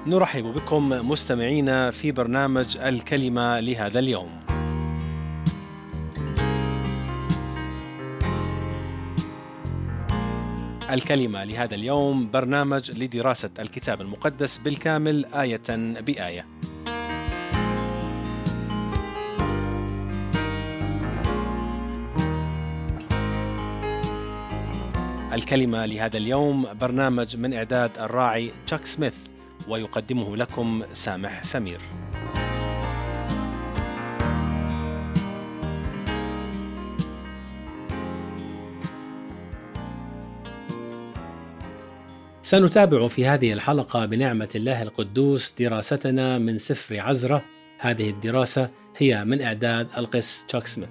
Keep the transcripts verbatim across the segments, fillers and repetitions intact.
نرحب بكم مستمعينا في برنامج الكلمة لهذا اليوم. الكلمة لهذا اليوم برنامج لدراسة الكتاب المقدس بالكامل آية بآية. الكلمة لهذا اليوم برنامج من إعداد الراعي تشاك سميث، ويقدمه لكم سامح سمير. سنتابع في هذه الحلقة بنعمة الله القدوس دراستنا من سفر عزرا. هذه الدراسة هي من إعداد القس تشاك سميث.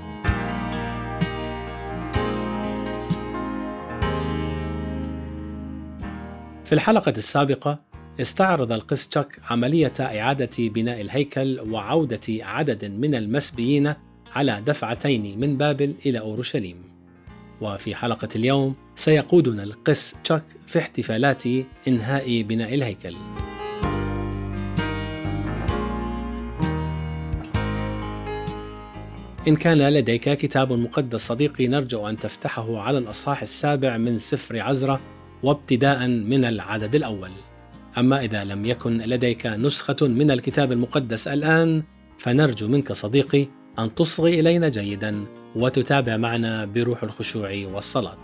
في الحلقة السابقة استعرض القس تشاك عملية إعادة بناء الهيكل وعودة عدد من المسبيين على دفعتين من بابل إلى أورشليم. وفي حلقة اليوم سيقودنا القس تشاك في احتفالات إنهاء بناء الهيكل. إن كان لديك كتاب مقدس صديقي، نرجو أن تفتحه على الأصحاح السابع من سفر عزرا وابتداء من العدد الأول. أما إذا لم يكن لديك نسخة من الكتاب المقدس الآن، فنرجو منك صديقي أن تصغي إلينا جيدا وتتابع معنا بروح الخشوع والصلاة.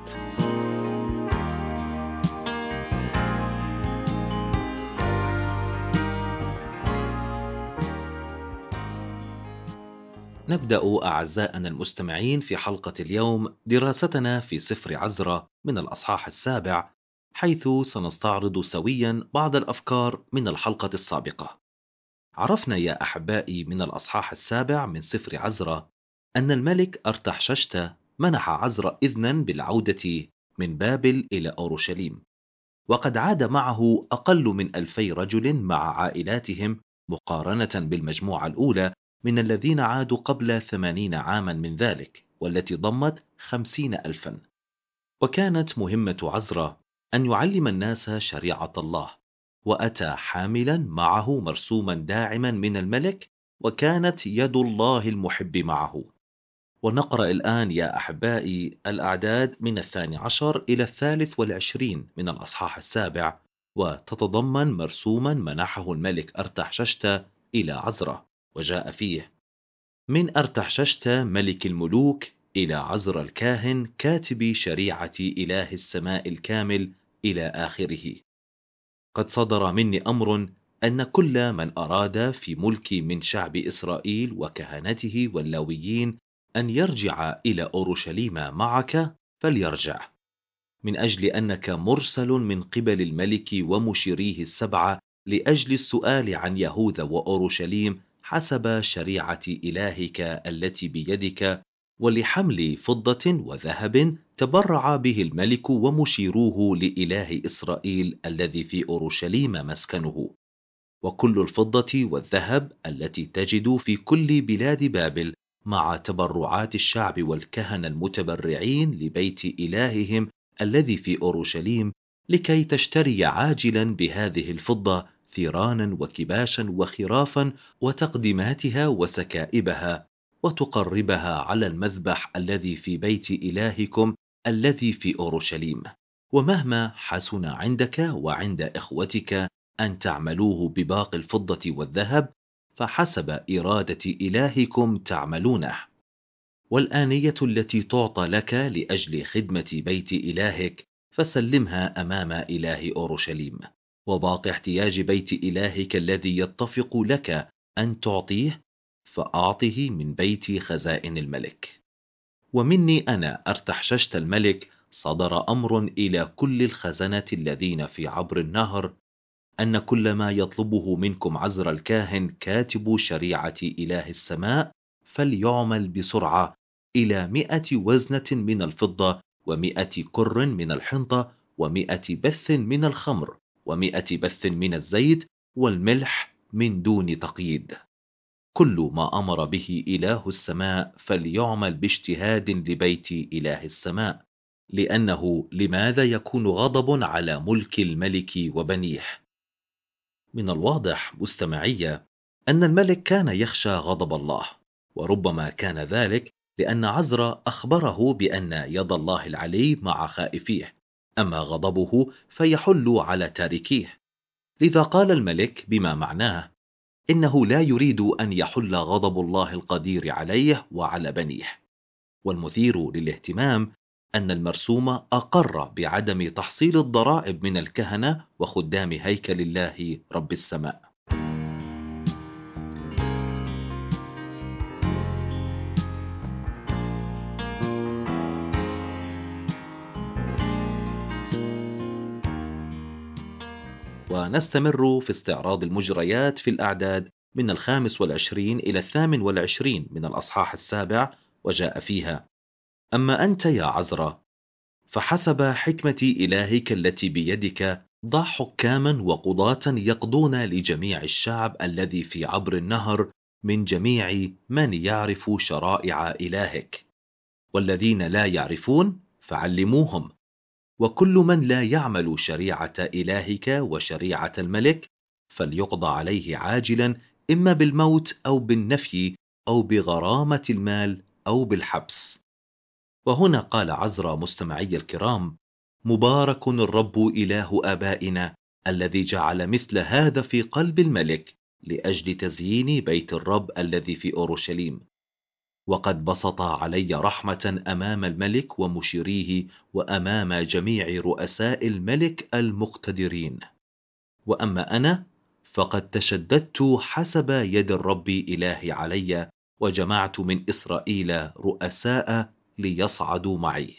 نبدأ أعزائنا المستمعين في حلقة اليوم دراستنا في سفر عزرا من الأصحاح السابع، حيث سنستعرض سويا بعض الأفكار من الحلقة السابقة. عرفنا يا أحبائي من الأصحاح السابع من سفر عزرا أن الملك أرتحششت منح عزرا إذنا بالعودة من بابل إلى أورشليم، وقد عاد معه أقل من ألفي رجل مع عائلاتهم مقارنة بالمجموعة الأولى من الذين عادوا قبل ثمانين عاما من ذلك، والتي ضمت خمسين ألفا. وكانت مهمة عزرا أن يعلم الناس شريعة الله، وأتى حاملا معه مرسوما داعما من الملك، وكانت يد الله المحب معه. ونقرأ الآن يا أحبائي الأعداد من الثاني عشر إلى الثالث والعشرين من الأصحاح السابع، وتتضمن مرسوما منحه الملك أرتحششت إلى عزرا، وجاء فيه: من أرتحششت ملك الملوك إلى عزرا الكاهن كاتب شريعة إله السماء الكامل إلى آخره. قد صدر مني أمر أن كل من أراد في ملكي من شعب إسرائيل وكهنته واللاويين أن يرجع إلى أورشليم معك فليرجع، من أجل أنك مرسل من قبل الملك ومشيريه السبعة لأجل السؤال عن يهوذا وأورشليم حسب شريعة إلهك التي بيدك، ولحمل فضة وذهب تبرع به الملك ومشيروه لإله إسرائيل الذي في أورشليم مسكنه. وكل الفضة والذهب التي تجد في كل بلاد بابل مع تبرعات الشعب والكهنة المتبرعين لبيت إلههم الذي في أورشليم، لكي تشتري عاجلا بهذه الفضة ثيرانا وكباشا وخرافا وتقدماتها وسكائبها، وتقربها على المذبح الذي في بيت إلهكم الذي في أورشليم. ومهما حسن عندك وعند إخوتك أن تعملوه بباقي الفضة والذهب، فحسب إرادة إلهكم تعملونه. والآنية التي تعطى لك لأجل خدمة بيت إلهك فسلمها أمام إله أورشليم. وباقي احتياج بيت إلهك الذي يتفق لك أن تعطيه فأعطه من بيت خزائن الملك. ومني أنا أرتحششت الملك صدر أمر إلى كل الخزنة الذين في عبر النهر أن كل ما يطلبه منكم عزرا الكاهن كاتب شريعة إله السماء فليعمل بسرعة، إلى مئة وزنة من الفضة، ومئة كر من الحنطة، ومئة بث من الخمر، ومئة بث من الزيت والملح من دون تقييد. كل ما أمر به إله السماء فليعمل باجتهاد لبيت إله السماء، لأنه لماذا يكون غضب على ملك الملك وبنيه؟ من الواضح مستمعي أن الملك كان يخشى غضب الله، وربما كان ذلك لأن عزرا أخبره بأن يد الله العلي مع خائفيه، أما غضبه فيحل على تاركيه. لذا قال الملك بما معناه إنه لا يريد أن يحل غضب الله القدير عليه وعلى بنيه. والمثير للاهتمام أن المرسوم أقر بعدم تحصيل الضرائب من الكهنة وخدام هيكل الله رب السماء. ونستمر في استعراض المجريات في الأعداد من الخامس والعشرين إلى الثامن والعشرين من الأصحاح السابع، وجاء فيها: أما أنت يا عزرا، فحسب حكمة إلهك التي بيدك ضع حكاما وقضاة يقضون لجميع الشعب الذي في عبر النهر من جميع من يعرف شرائع إلهك، والذين لا يعرفون فعلموهم، وكل من لا يعمل شريعة إلهك وشريعة الملك فليقضى عليه عاجلا، إما بالموت أو بالنفي أو بغرامة المال أو بالحبس. وهنا قال عزرا مستمعي الكرام: مبارك الرب إله آبائنا الذي جعل مثل هذا في قلب الملك لأجل تزيين بيت الرب الذي في أورشليم، وقد بسط علي رحمة أمام الملك ومشيريه وأمام جميع رؤساء الملك المقتدرين. وأما أنا فقد تشددت حسب يد الرب إلهي علي، وجمعت من إسرائيل رؤساء ليصعدوا معي.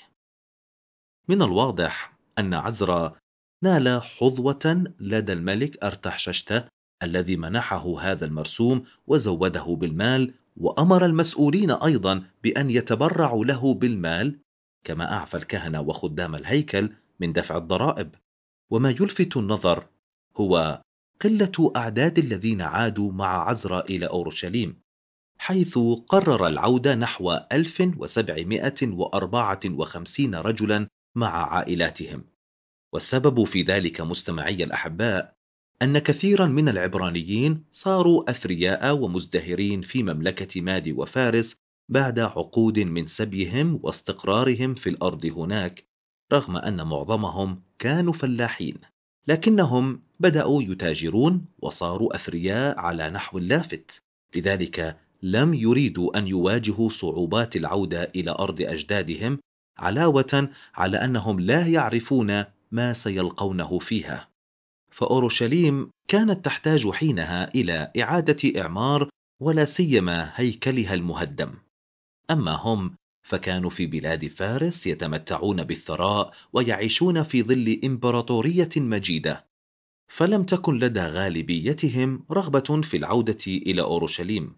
من الواضح أن عزرا نال حظوة لدى الملك أرتحششته الذي منحه هذا المرسوم وزوده بالمال، وأمر المسؤولين أيضا بأن يتبرعوا له بالمال، كما أعفى الكهنة وخدام الهيكل من دفع الضرائب. وما يلفت النظر هو قلة أعداد الذين عادوا مع عزرا إلى أورشليم، حيث قرر العودة نحو ألف وسبعمائة وأربعة وخمسين رجلا مع عائلاتهم. والسبب في ذلك مستمعي الأحباء أن كثيرا من العبرانيين صاروا أثرياء ومزدهرين في مملكة مادي وفارس بعد عقود من سبيهم واستقرارهم في الأرض هناك، رغم أن معظمهم كانوا فلاحين، لكنهم بدأوا يتاجرون وصاروا أثرياء على نحو لافت. لذلك لم يريدوا أن يواجهوا صعوبات العودة إلى أرض أجدادهم، علاوة على أنهم لا يعرفون ما سيلقونه فيها. فأورشليم كانت تحتاج حينها إلى إعادة إعمار، ولا سيما هيكلها المهدم. أما هم فكانوا في بلاد فارس يتمتعون بالثراء ويعيشون في ظل إمبراطورية مجيدة، فلم تكن لدى غالبيتهم رغبة في العودة إلى أورشليم.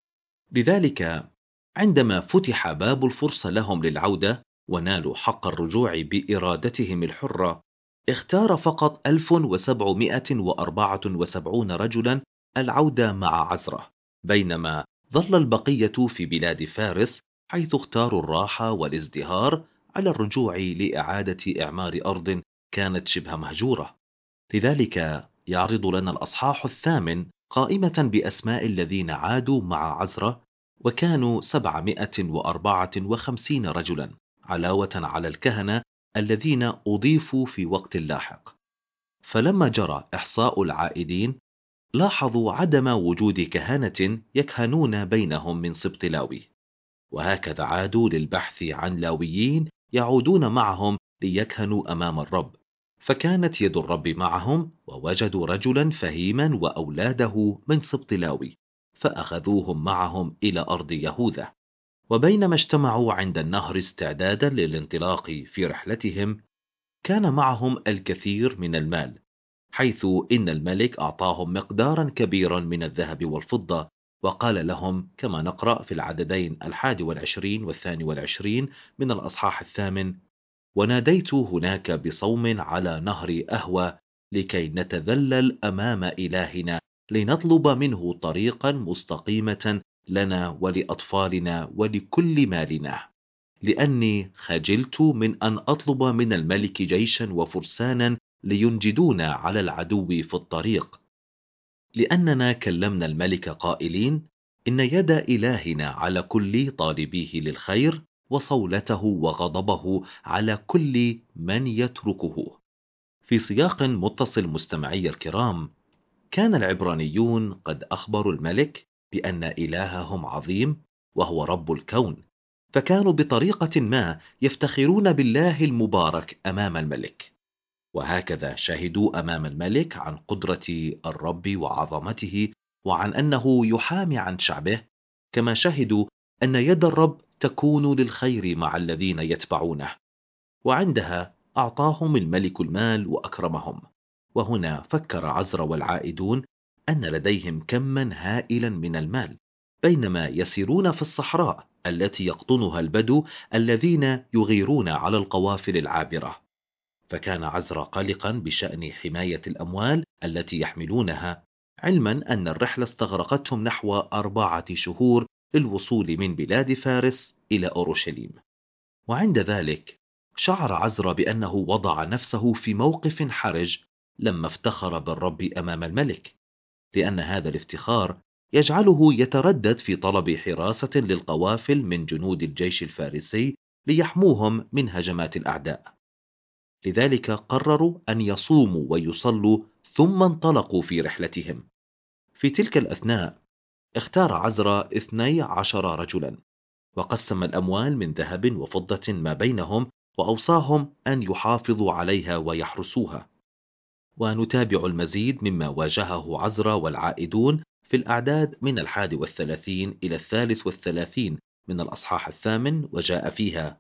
لذلك عندما فتح باب الفرصة لهم للعودة ونالوا حق الرجوع بإرادتهم الحرة، اختار فقط ألف وسبعمائة وأربعة وسبعين رجلا العودة مع عزرة، بينما ظل البقية في بلاد فارس، حيث اختاروا الراحة والازدهار على الرجوع لإعادة إعمار أرض كانت شبه مهجورة. لذلك يعرض لنا الأصحاح الثامن قائمة بأسماء الذين عادوا مع عزرة، وكانوا سبعمائة وأربعة وخمسين رجلا، علاوة على الكهنة الذين أضيفوا في وقت لاحق. فلما جرى إحصاء العائدين لاحظوا عدم وجود كهنة يكهنون بينهم من سبط لاوي، وهكذا عادوا للبحث عن لاويين يعودون معهم ليكهنوا أمام الرب. فكانت يد الرب معهم، ووجدوا رجلا فهيما وأولاده من سبط لاوي، فأخذوهم معهم إلى أرض يهوذا. وبينما اجتمعوا عند النهر استعدادا للانطلاق في رحلتهم، كان معهم الكثير من المال، حيث إن الملك أعطاهم مقدارا كبيرا من الذهب والفضة، وقال لهم كما نقرأ في العددين الحادي والعشرين والثاني والعشرين من الأصحاح الثامن: وناديت هناك بصوم على نهر أهوى لكي نتذلل أمام إلهنا لنطلب منه طريقا مستقيمة لنا ولأطفالنا ولكل مالنا، لأني خجلت من أن أطلب من الملك جيشا وفرسانا لينجدونا على العدو في الطريق. لأننا كلمنا الملك قائلين: إن يد إلهنا على كل طالبيه للخير، وصولته وغضبه على كل من يتركه. في سياق متصل مستمعي الكرام، كان العبرانيون قد أخبروا الملك بأن إلههم عظيم وهو رب الكون، فكانوا بطريقة ما يفتخرون بالله المبارك أمام الملك. وهكذا شهدوا أمام الملك عن قدرة الرب وعظمته، وعن أنه يحامي عن شعبه، كما شهدوا أن يد الرب تكون للخير مع الذين يتبعونه. وعندها أعطاهم الملك المال وأكرمهم. وهنا فكر عزرا والعائدون أن لديهم كما هائلا من المال، بينما يسيرون في الصحراء التي يقطنها البدو الذين يغيرون على القوافل العابرة. فكان عزرا قلقا بشأن حماية الأموال التي يحملونها، علما أن الرحلة استغرقتهم نحو أربعة شهور للوصول من بلاد فارس إلى أورشليم. وعند ذلك شعر عزرا بأنه وضع نفسه في موقف حرج لما افتخر بالرب أمام الملك، لأن هذا الافتخار يجعله يتردد في طلب حراسة للقوافل من جنود الجيش الفارسي ليحموهم من هجمات الأعداء. لذلك قرروا أن يصوموا ويصلوا ثم انطلقوا في رحلتهم. في تلك الأثناء اختار عزرا اثني عشر رجلا، وقسم الأموال من ذهب وفضة ما بينهم، وأوصاهم أن يحافظوا عليها ويحرسوها. ونتابع المزيد مما واجهه عزرا والعائدون في الأعداد من الحادي والثلاثين إلى الثالث والثلاثين من الأصحاح الثامن، وجاء فيها: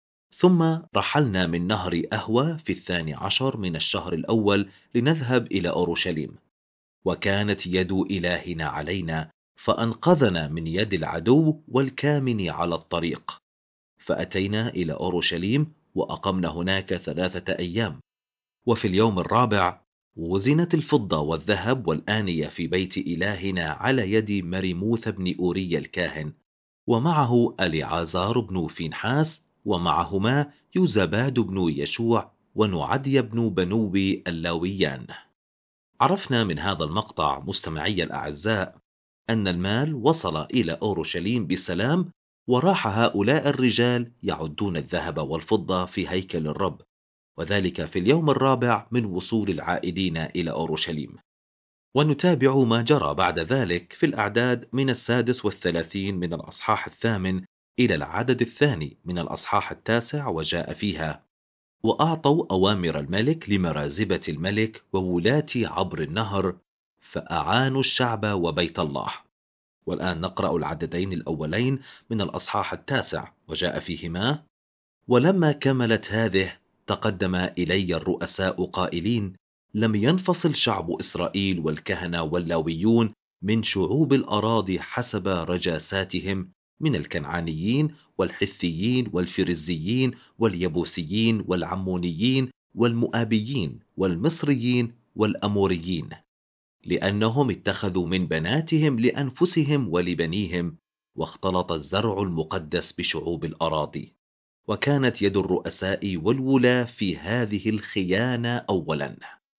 ثم رحلنا من نهر أهوى في الثاني عشر من الشهر الأول لنذهب إلى أورشليم، وكانت يد إلهنا علينا فأنقذنا من يد العدو والكامن على الطريق. فأتينا إلى أورشليم وأقمنا هناك ثلاثة أيام. وفي اليوم الرابع وزنت الفضة والذهب والآنية في بيت إلهنا على يد مريموث بن أوري الكاهن، ومعه أليعازار بن فينحاس، ومعهما يوزباد بن يشوع ونعدي بن بنوبي اللاويان. عرفنا من هذا المقطع مستمعي الأعزاء أن المال وصل إلى أورشليم بسلام، وراح هؤلاء الرجال يعدون الذهب والفضة في هيكل الرب، وذلك في اليوم الرابع من وصول العائدين إلى أورشليم. ونتابع ما جرى بعد ذلك في الأعداد من السادس والثلاثين من الأصحاح الثامن إلى العدد الثاني من الأصحاح التاسع، وجاء فيها: وأعطوا أوامر الملك لمرازبة الملك وولاة عبر النهر، فأعانوا الشعب وبيت الله. والآن نقرأ العددين الأولين من الأصحاح التاسع، وجاء فيهما: ولما كملت هذه تقدم إلي الرؤساء قائلين: لم ينفصل شعب إسرائيل والكهنة واللاويون من شعوب الأراضي حسب رجاساتهم، من الكنعانيين والحثيين والفرزيين واليبوسيين والعمونيين والمؤابيين والمصريين والأموريين، لأنهم اتخذوا من بناتهم لأنفسهم ولبنيهم، واختلط الزرع المقدس بشعوب الأراضي. وكانت يد الرؤساء والولاة في هذه الخيانة أولا.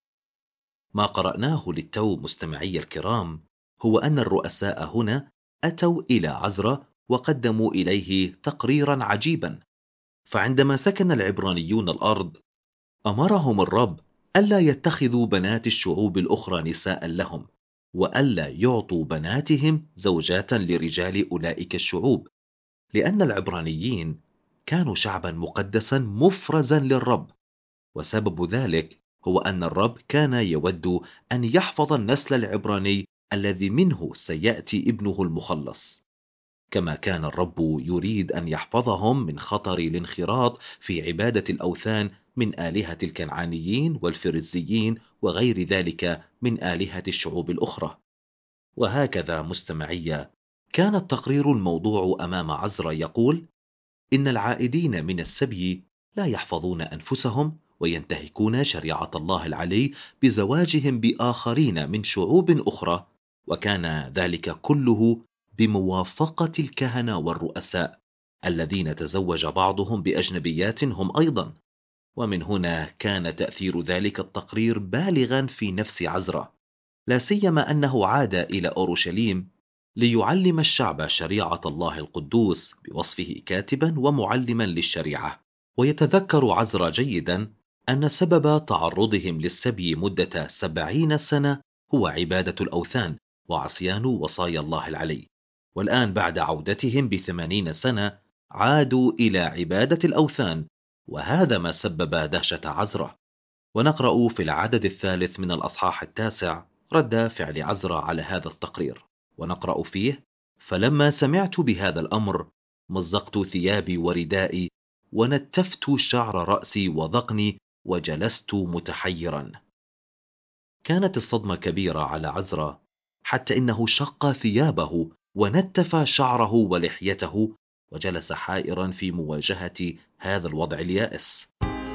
ما قرأناه للتو مستمعي الكرام هو أن الرؤساء هنا أتوا إلى عزرا وقدموا إليه تقريرا عجيبا. فعندما سكن العبرانيون الأرض أمرهم الرب ألا يتخذوا بنات الشعوب الأخرى نساء لهم، وألا يعطوا بناتهم زوجات لرجال أولئك الشعوب، لأن العبرانيين كانوا شعبا مقدسا مفرزا للرب. وسبب ذلك هو أن الرب كان يود أن يحفظ النسل العبراني الذي منه سيأتي ابنه المخلص، كما كان الرب يريد أن يحفظهم من خطر الانخراط في عبادة الأوثان من آلهة الكنعانيين والفرزيين وغير ذلك من آلهة الشعوب الأخرى. وهكذا مستمعية كان التقرير الموضوع أمام عزرا يقول إن العائدين من السبي لا يحفظون أنفسهم وينتهكون شريعة الله العلي بزواجهم بآخرين من شعوب أخرى، وكان ذلك كله بموافقة الكهنة والرؤساء الذين تزوج بعضهم بأجنبيات هم أيضا. ومن هنا كان تأثير ذلك التقرير بالغا في نفس عزرا، لا سيما أنه عاد إلى أورشليم ليعلم الشعب شريعة الله القدوس بوصفه كاتبا ومعلما للشريعة. ويتذكر عزرا جيدا أن سبب تعرضهم للسبي مدة سبعين سنة هو عبادة الأوثان وعصيان وصايا الله العلي. والآن بعد عودتهم بثمانين سنة عادوا إلى عبادة الأوثان، وهذا ما سبب دهشة عزرا. ونقرأ في العدد الثالث من الأصحاح التاسع رد فعل عزرا على هذا التقرير، ونقرأ فيه: فلما سمعت بهذا الأمر مزقت ثيابي وردائي ونتفت شعر رأسي وذقني وجلست متحيرا. كانت الصدمة كبيرة على عزرا حتى إنه شق ثيابه ونتف شعره ولحيته وجلس حائرا في مواجهة هذا الوضع اليائس.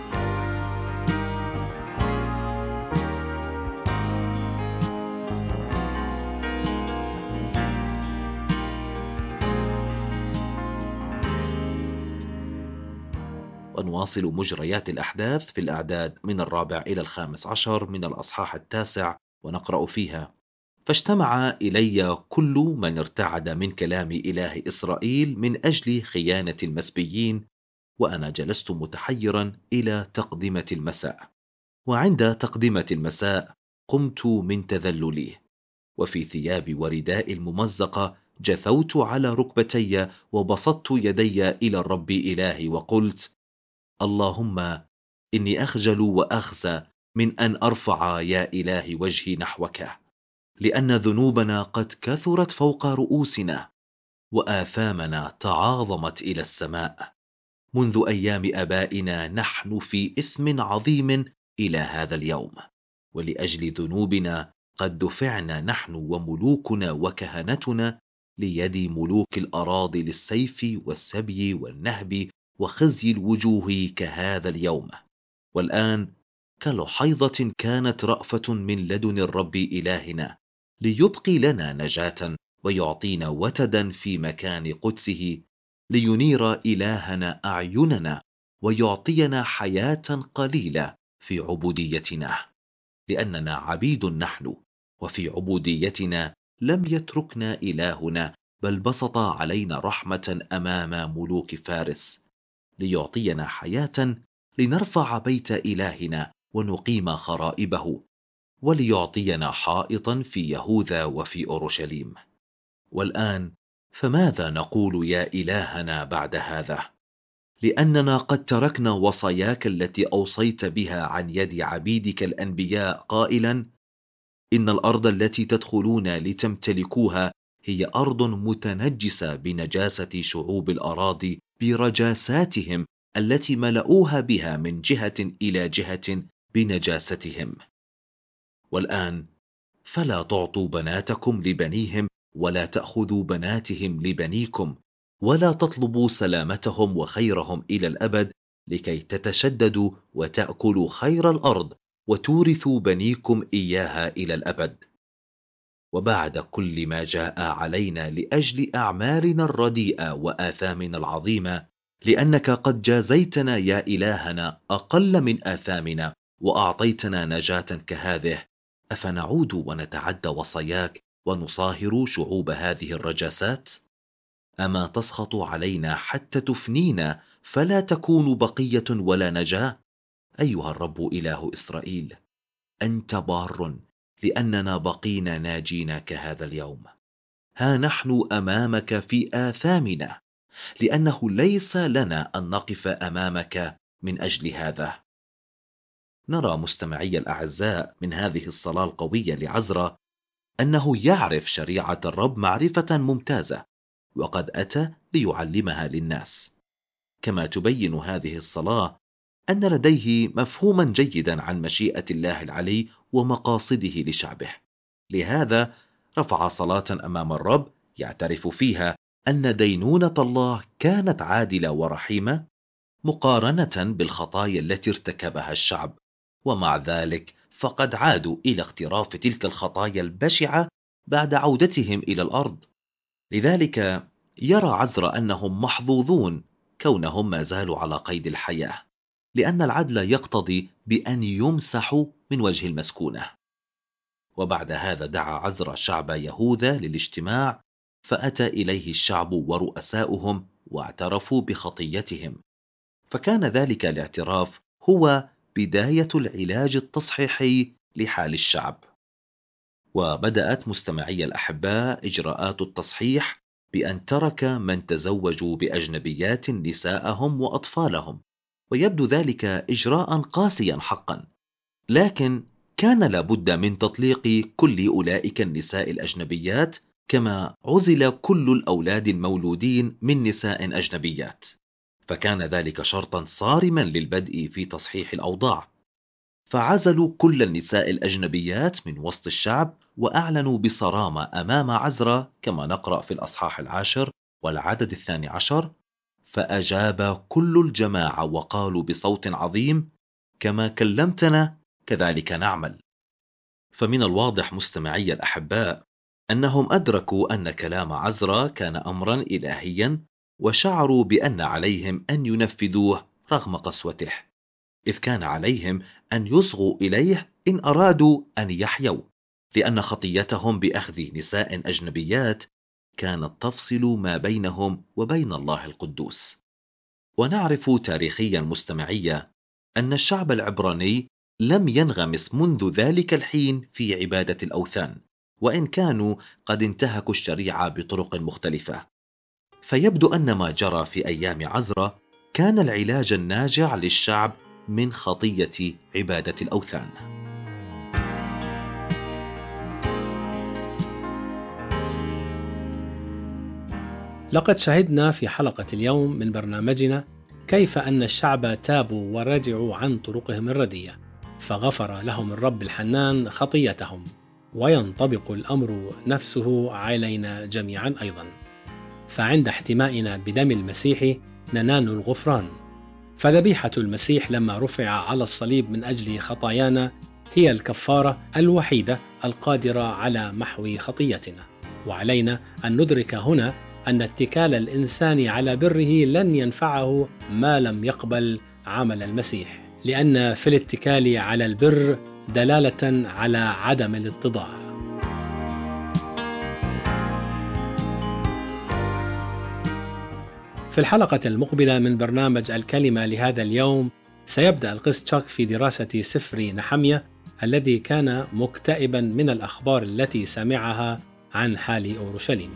ونواصل مجريات الأحداث في الأعداد من الرابع إلى الخامس عشر من الأصحاح التاسع، ونقرأ فيها: فاجتمع إلي كل من ارتعد من كلام إله إسرائيل من أجل خيانة المسبيين، وأنا جلست متحيرا إلى تقدمة المساء. وعند تقدمة المساء قمت من تذللي، وفي ثيابي ورداء الممزقة جثوت على ركبتي وبسطت يدي إلى الرب إلهي وقلت: اللهم إني أخجل وأخزى من أن أرفع يا إلهي وجهي نحوك، لأن ذنوبنا قد كثرت فوق رؤوسنا وآثامنا تعاظمت إلى السماء. منذ أيام آبائنا نحن في إثم عظيم إلى هذا اليوم، ولأجل ذنوبنا قد دفعنا نحن وملوكنا وكهنتنا ليد ملوك الأراضي للسيف والسبي والنهب وخزي الوجوه كهذا اليوم. والآن كلحيضة كانت رأفة من لدن الرب إلهنا ليبقي لنا نجاة ويعطينا وتدا في مكان قدسه، لينير إلهنا أعيننا ويعطينا حياة قليلة في عبوديتنا، لأننا عبيد نحن، وفي عبوديتنا لم يتركنا إلهنا، بل بسط علينا رحمة أمام ملوك فارس، ليعطينا حياة لنرفع بيت إلهنا ونقيم خرائبه، وليعطينا حائطا في يهوذا وفي أورشليم. والآن فماذا نقول يا إلهنا بعد هذا؟ لأننا قد تركنا وصاياك التي أوصيت بها عن يد عبيدك الأنبياء قائلا: إن الأرض التي تدخلون لتمتلكوها هي أرض متنجسة بنجاسة شعوب الأراضي برجاساتهم التي ملؤوها بها من جهة إلى جهة بنجاستهم. والآن فلا تعطوا بناتكم لبنيهم ولا تأخذوا بناتهم لبنيكم، ولا تطلبوا سلامتهم وخيرهم إلى الأبد، لكي تتشددوا وتأكلوا خير الأرض وتورثوا بنيكم إياها إلى الأبد. وبعد كل ما جاء علينا لأجل أعمالنا الرديئة وآثامنا العظيمة، لأنك قد جازيتنا يا إلهنا أقل من آثامنا وأعطيتنا نجاة كهذه، أفنعود ونتعدى وصاياك ونصاهر شعوب هذه الرجاسات؟ أما تسخط علينا حتى تفنينا فلا تكون بقية ولا نجاة؟ أيها الرب إله إسرائيل، أنت بار، لأننا بقينا ناجين كهذا اليوم. ها نحن أمامك في آثامنا، لأنه ليس لنا أن نقف أمامك من أجل هذا. نرى مستمعي الأعزاء من هذه الصلاة القوية لعزرا أنه يعرف شريعة الرب معرفة ممتازة، وقد أتى ليعلمها للناس. كما تبين هذه الصلاة أن لديه مفهوما جيدا عن مشيئة الله العلي ومقاصده لشعبه، لهذا رفع صلاة أمام الرب يعترف فيها أن دينونة الله كانت عادلة ورحيمة مقارنة بالخطايا التي ارتكبها الشعب، ومع ذلك فقد عادوا إلى اقتراف تلك الخطايا البشعة بعد عودتهم إلى الأرض. لذلك يرى عزرا أنهم محظوظون كونهم ما زالوا على قيد الحياة، لأن العدل يقتضي بأن يمسحوا من وجه المسكونة. وبعد هذا دعا عزرا شعب يهوذا للاجتماع، فأتى إليه الشعب ورؤساؤهم واعترفوا بخطيتهم. فكان ذلك الاعتراف هو بداية العلاج التصحيحي لحال الشعب. وبدأت مستمعي الأحباء إجراءات التصحيح بأن ترك من تزوجوا بأجنبيات نساءهم وأطفالهم، ويبدو ذلك إجراء قاسيا حقا، لكن كان لابد من تطليق كل أولئك النساء الأجنبيات، كما عزل كل الأولاد المولودين من نساء أجنبيات. فكان ذلك شرطا صارما للبدء في تصحيح الأوضاع. فعزلوا كل النساء الأجنبيات من وسط الشعب، وأعلنوا بصرامة أمام عزرا كما نقرأ في الأصحاح العاشر والعدد الثاني عشر: فأجاب كل الجماعة وقالوا بصوت عظيم: كما كلمتنا كذلك نعمل. فمن الواضح مستمعي الأحباء أنهم أدركوا أن كلام عزرا كان أمرا إلهيا، وشعروا بأن عليهم أن ينفذوه رغم قسوته، إذ كان عليهم أن يصغوا إليه إن أرادوا أن يحيوا، لأن خطيتهم بأخذ نساء أجنبيات كانت تفصل ما بينهم وبين الله القدوس. ونعرف تاريخيا مستمعية أن الشعب العبراني لم ينغمس منذ ذلك الحين في عبادة الأوثان، وإن كانوا قد انتهكوا الشريعة بطرق مختلفة. فيبدو أن ما جرى في أيام عزرا كان العلاج الناجع للشعب من خطية عبادة الأوثان. لقد شهدنا في حلقة اليوم من برنامجنا كيف أن الشعب تابوا ورجعوا عن طرقهم الردية، فغفر لهم الرب الحنان خطيتهم، وينطبق الأمر نفسه علينا جميعا أيضا. فعند احتمائنا بدم المسيح ننال الغفران. فذبيحة المسيح لما رفع على الصليب من أجل خطايانا هي الكفارة الوحيدة القادرة على محو خطيتنا. وعلينا أن ندرك هنا أن اتكال الإنسان على بره لن ينفعه ما لم يقبل عمل المسيح، لأن في الاتكال على البر دلالة على عدم الاتضاع. في الحلقة المقبلة من برنامج الكلمة لهذا اليوم سيبدأ القس تشاك في دراسة سفر نحمية الذي كان مكتئبا من الأخبار التي سمعها عن حال أورشليم.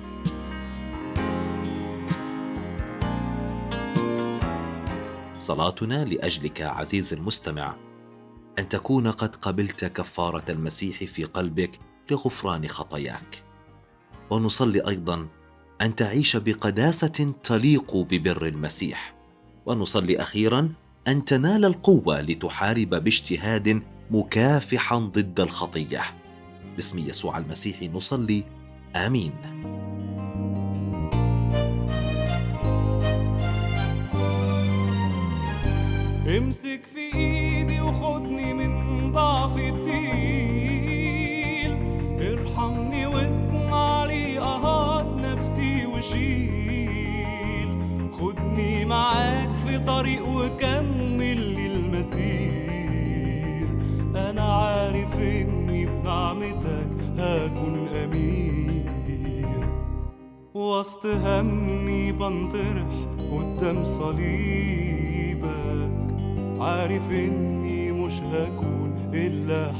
صلاتنا لأجلك عزيز المستمع أن تكون قد قبلت كفارة المسيح في قلبك لغفران خطاياك، ونصلي أيضا أن تعيش بقداسة تليق ببر المسيح، ونصلي أخيرا أن تنال القوة لتحارب باجتهاد مكافحا ضد الخطية. باسم يسوع المسيح نصلي، آمين. امسك في ايدي وخدني من ضعف الدين، ارحمني واسمع لي اهات نفسي وشيل، خدني معاك في طريق وكمل لي المسير، انا عارف اني بنعمتك هكون امير، وسط همي بنطرح قدام صليبك، عارف اني مش هكون الا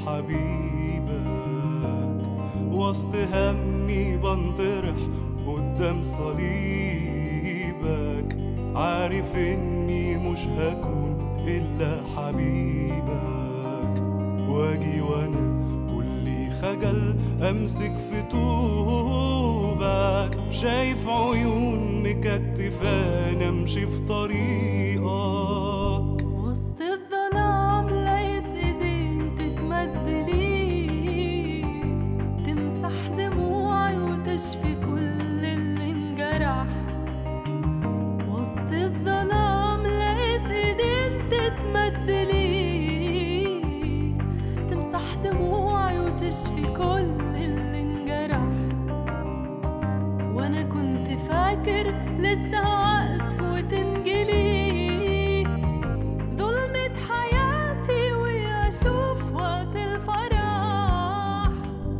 حبيبك، وسط همي بنطرح قدام صليبك، عارف اني مش هكون الا حبيبك، واجي وانا كلي خجل امسك في طوبك، شايف عيون مكتفاني امشي في طريقك، لسه وقت وتنجلي ظلمة حياتي واشوف وقت الفرح،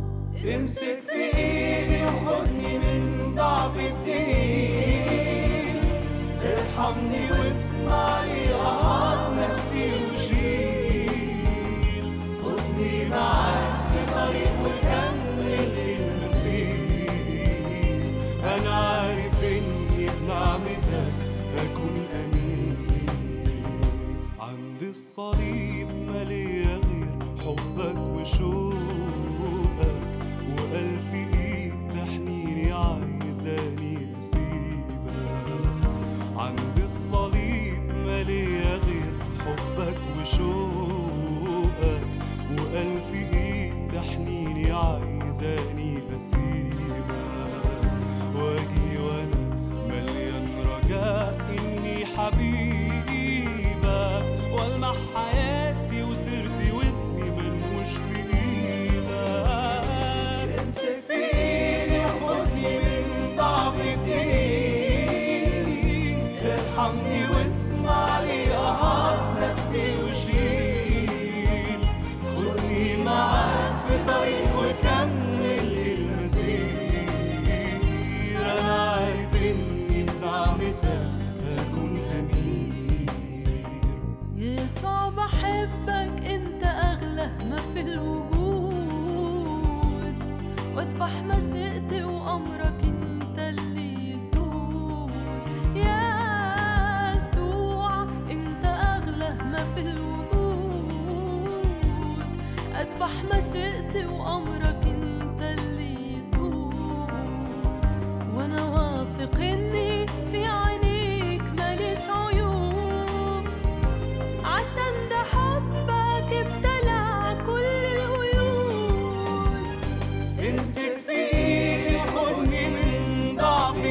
ارحمني واسمع لي أعاد نفسي وشيل، خدني معاك في طريق وكمل المسير. أنا عارف إني بنعمتك أكون أمين، عند الصليب مالية غير حبك وشوقك، وألف إيد تحنيني عايزاني أسيبك. عند الصليب مالية غير حبك وشوقك، وألف إيد تحنيني عايزاني أسيبك. واجي وأنا مليان رجاء إني حبيبك، والمح حياتي وسيرتي واسمي منهوش في إيدك. امسك في إيدي وخدني من ضعفي بإيدي، ارحمني واسمع لي أعاد نفسي وشيل، خدني معاك في طريق وكمل المسير. أنا عارف إني بنعمتك أكون أمين. يسوع بحبك، انت اغلى ما في الوجود، واذبح مشيئتي وامرك انت اللي يسود. يسوع انت اغلى ما في الوجود، اذبح مشيئتي وامرك انت اللي يسود. وانا واثق اني في عينيك ماليش عيوب، عشان ده حبك ابتلع كل القيود. امسك في إيدي وخدني من ضعفي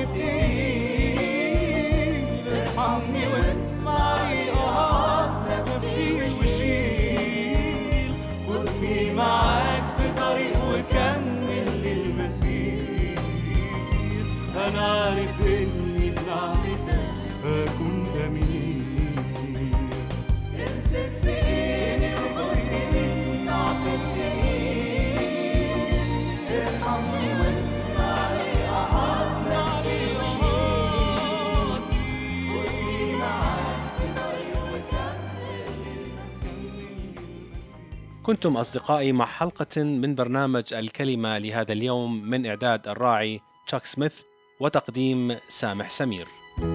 بإيدي، ارحمني واسمع لي أعاد نفسي وشيل، خدني معاك في طريق وكمل المسير. أنا عارف إني بنعمتك أكون أمين. امسك في إيدي وخدني من ضعفي بإيدي، ارحمني واسمع لي أعاد نفسي وشيل، خدني معاك في طريق وكمل المسير. كنتم أصدقائي مع حلقة من برنامج الكلمة لهذا اليوم، من إعداد الراعي تشاك سميث وتقديم سامح سمير.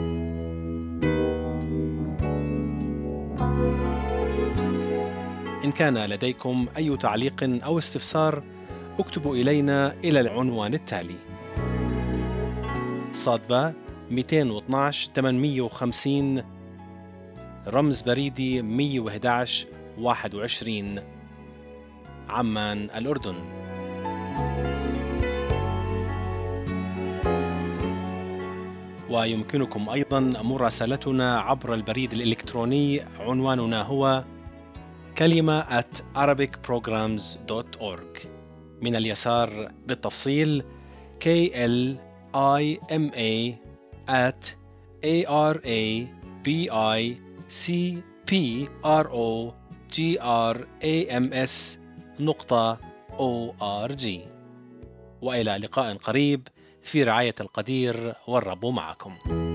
إن كان لديكم أي تعليق أو استفسار اكتبوا إلينا إلى العنوان التالي: صادبة مئتين واثناشر ثمانمئة وخمسين، رمز بريدي مئة وأحد عشر واحد وعشرين، عمان الأردن. ويمكنكم أيضا مراسلتنا عبر البريد الإلكتروني، عنواننا هو كلمة at arabic programs dot org. من اليسار بالتفصيل K L I M A at A R A B I C P R O G R A M S نقطة O R G. وإلى لقاء قريب في رعاية القدير، والرب معكم.